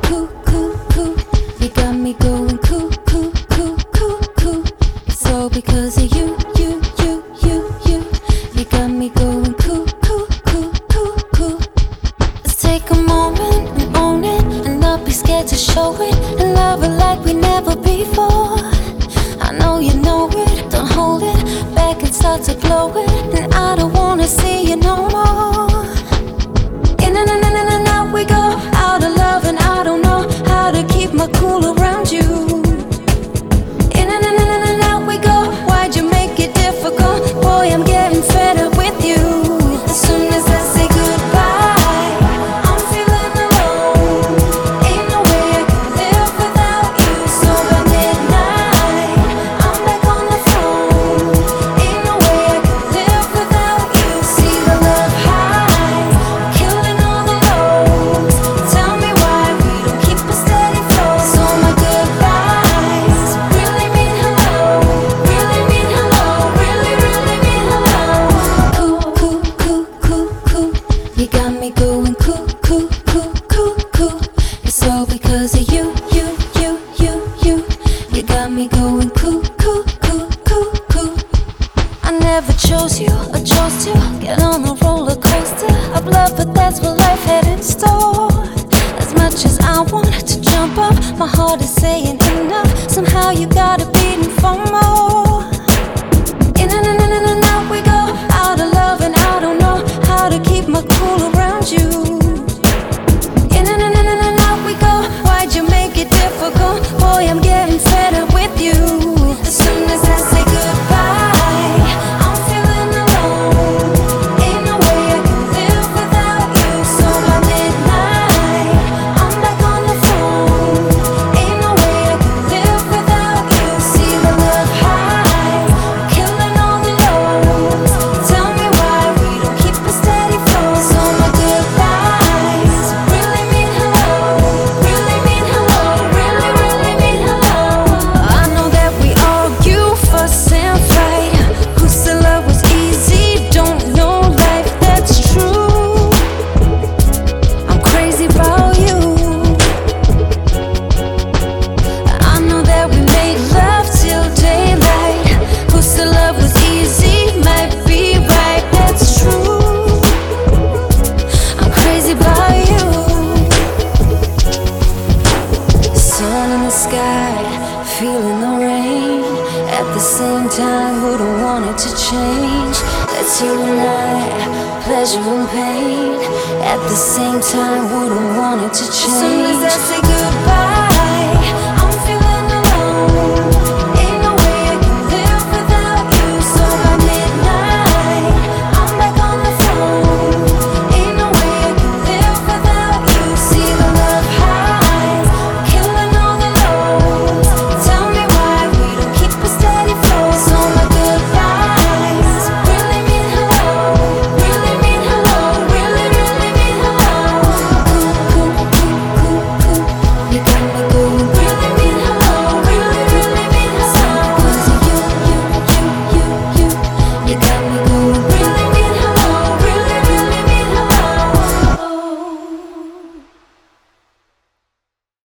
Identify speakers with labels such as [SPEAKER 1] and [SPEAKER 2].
[SPEAKER 1] cuckoo. You got me going cuckoo. It's all because of you. You got me going cuckoo. Let's take a moment and own it, and not be scared to show it, and love it like we never before. I know you know it, don't hold it back and start to blow it, and I don't wanna see you no more. In and out we go, out of love, and I don't know how to keep my cool around you. In and out we go, why'd you make it difficult? Boy, I'm getting fed up with you. As soon as I say goodbye, I'm feeling alone. Ain't no way I can live without you. So by midnight, I'm back on the phone. Ain't no way I can live without you. See the love high, killing all the lows. Tell me why we don't keep a steady flow. So my goodbyes really mean hello, really mean hello, really mean hello. Cuckoo. You got me going cuckoo. It's all because of you. You got me going cuckoo. I never chose you or chose to get on a roller coaster of love, but that's what life had in store. As much as I want to jump up, my heart is saying enough. Somehow you gotta beating for more. In and out we go, out of love, and I don't know how to keep my cool around you. In and out we go, why'd you make it difficult? Boy, I'm getting fed up with you. As soon as I say goodbye, I'm feeling alone. Ain't no way I can live without you. So by midnight, I'm back on the phone. Ain't no way I can live without you. See the love high, killing all the lows. Tell me why we don't keep a steady flow. So my goodbyes really mean hello, really mean hello, really mean hello. I know that we argue, fuss and fight. Who said love was easy? Don't know life, that's true. I'm crazy about you. I know that we made love till daylight. Who said love was easy? Might be right, that's true. I'm crazy about you. Sun in the sky, feeling the rain. At the same time, wouldn't want it to change. Let's unite, pleasure and pain. At the same time, wouldn't want it to change. As soon as I say